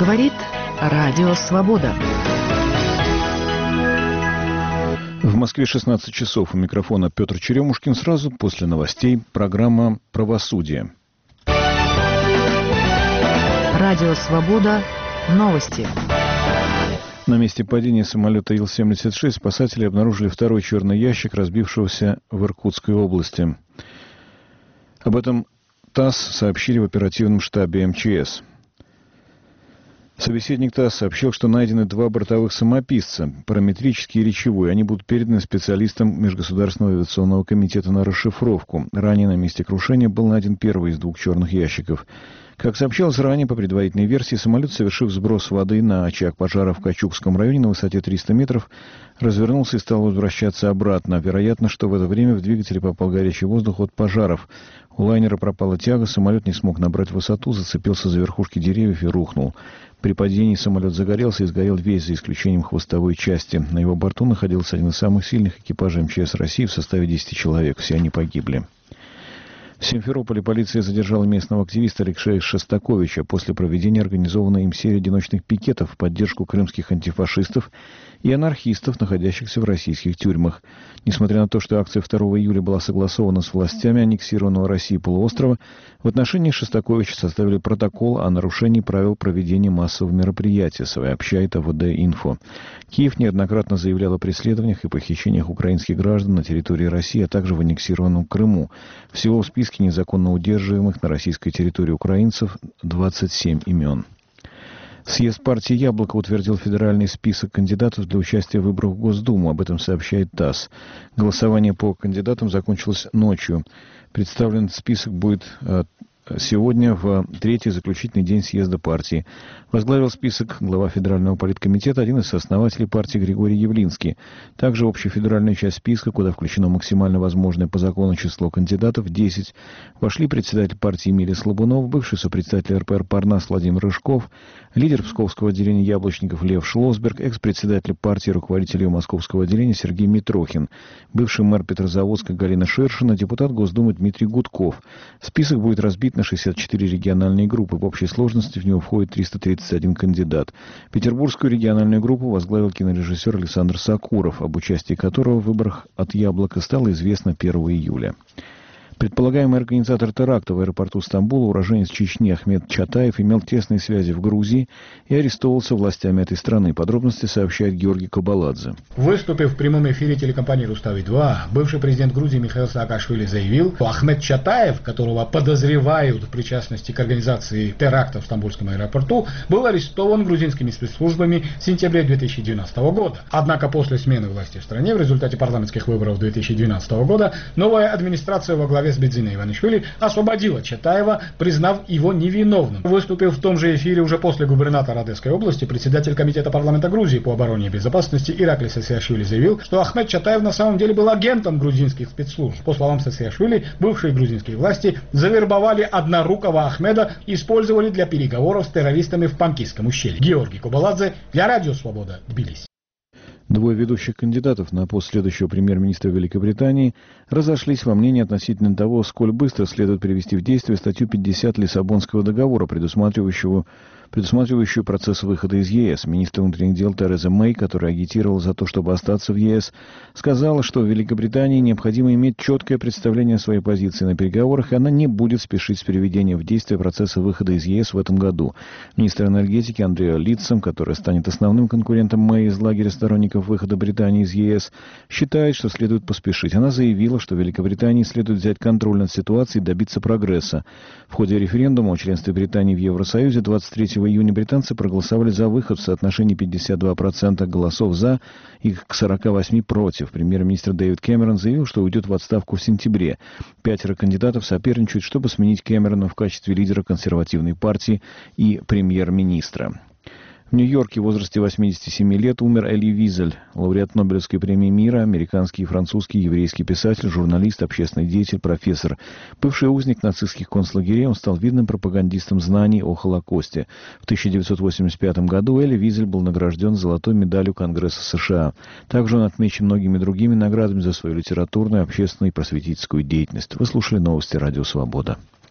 Говорит Радио Свобода. В Москве 16 часов. У микрофона Петр Черемушкин. Сразу после новостей программа «Правосудие». Радио Свобода. Новости. На месте падения самолета Ил-76 спасатели обнаружили второй черный ящик, разбившегося в Иркутской области. Об этом ТАСС сообщили в оперативном штабе МЧС. Собеседник ТАСС сообщил, что найдены два бортовых самописца, параметрический и речевой. Они будут переданы специалистам Межгосударственного авиационного комитета на расшифровку. Ранее на месте крушения был найден первый из двух черных ящиков. Как сообщалось ранее, по предварительной версии, самолет, совершив сброс воды на очаг пожара в Качукском районе на высоте 300 метров, развернулся и стал возвращаться обратно. Вероятно, что в это время в двигателе попал горячий воздух от пожаров. У лайнера пропала тяга, самолет не смог набрать высоту, зацепился за верхушки деревьев и рухнул. При падении самолет загорелся и сгорел весь, за исключением хвостовой части. На его борту находился один из самых сильных экипажей МЧС России в составе 10 человек. Все они погибли. В Симферополе полиция задержала местного активиста Алексея Шостаковича после проведения организованной им серии одиночных пикетов в поддержку крымских антифашистов и анархистов, находящихся в российских тюрьмах. Несмотря на то, что акция 2 июля была согласована с властями аннексированного Россией полуострова, в отношении Шостаковича составили протокол о нарушении правил проведения массового мероприятия, сообщает АВД-Инфо. Киев неоднократно заявлял о преследованиях и похищениях украинских граждан на территории России, а также в аннексированном Крыму. Всего в списке незаконно удерживаемых на российской территории украинцев 27 имен. Съезд партии «Яблоко» утвердил федеральный список кандидатов для участия в выборах в Госдуму. Об этом сообщает ТАСС. Голосование по кандидатам закончилось ночью. Представлен список будет сегодня в третий заключительный день съезда партии. Возглавил список глава Федерального политкомитета, один из основателей партии Григорий Явлинский. Также общая федеральная часть списка, куда включено максимально возможное по закону число кандидатов, 10. Вошли председатель партии Эмилий Слабунов, бывший сопредседатель РПР «Парнас» Владимир Рыжков, лидер Псковского отделения Яблочников Лев Шлосберг, экс-председатель партии, руководитель ее Московского отделения Сергей Митрохин, бывший мэр Петрозаводска Галина Шершина, депутат Госдумы Дмитрий Гудков. Список будет разбит на 64 региональные группы. В общей сложности в него входит 331 кандидат. Петербургскую региональную группу возглавил кинорежиссер Александр Сакуров, об участии которого в выборах от «Яблока» стало известно 1 июля. Предполагаемый организатор теракта в аэропорту Стамбула, уроженец Чечни Ахмед Чатаев, имел тесные связи в Грузии и арестовывался властями этой страны. Подробности сообщает Георгий Кобаладзе. Выступив в прямом эфире телекомпании «Рустави-2», бывший президент Грузии Михаил Саакашвили заявил, что Ахмед Чатаев, которого подозревают в причастности к организации теракта в Стамбульском аэропорту, был арестован грузинскими спецслужбами в сентябре 2012 года. Однако после смены власти в стране в результате парламентских выборов 2012 года новая администрация во главе с Бедзиной Иванишвили освободила Чатаева, признав его невиновным. Выступил в том же эфире уже после губернатора Одесской области председатель комитета парламента Грузии по обороне и безопасности Ираклий Сасиашвили заявил, что Ахмед Чатаев на самом деле был агентом грузинских спецслужб. По словам Сасиашвили, бывшие грузинские власти завербовали однорукого Ахмеда и использовали для переговоров с террористами в Панкисском ущелье. Георгий Кобаладзе для Радио Свобода, Тбилиси. Двое ведущих кандидатов на пост следующего премьер-министра Великобритании разошлись во мнении относительно того, сколь быстро следует привести в действие статью 50 Лиссабонского договора, предусматривающую процесс выхода из ЕС. Министр внутренних дел Тереза Мэй, которая агитировала за то, чтобы остаться в ЕС, сказала, что в Великобритании необходимо иметь четкое представление о своей позиции на переговорах, и она не будет спешить с приведением в действие процесса выхода из ЕС в этом году. Министр энергетики Андреа Литцем, который станет основным конкурентом Мэй из лагеря сторонников выхода Британии из ЕС, считает, что следует поспешить. Она заявила, что Великобритании следует взять контроль над ситуацией и добиться прогресса. В ходе референдума о членстве Британии в Евросоюзе 23 июня британцы проголосовали за выход в соотношении 52% голосов «за» и к 48% против. Премьер-министр Дэвид Кэмерон заявил, что уйдет в отставку в сентябре. 5 кандидатов соперничают, чтобы сменить Кэмерона в качестве лидера консервативной партии и премьер-министра. В Нью-Йорке в возрасте 87 лет умер Эли Визель, лауреат Нобелевской премии мира, американский и французский еврейский писатель, журналист, общественный деятель, профессор. Бывший узник нацистских концлагерей, он стал видным пропагандистом знаний о Холокосте. В 1985 году Эли Визель был награжден золотой медалью Конгресса США. Также он отмечен многими другими наградами за свою литературную, общественную и просветительскую деятельность. Вы слушали новости Радио Свобода.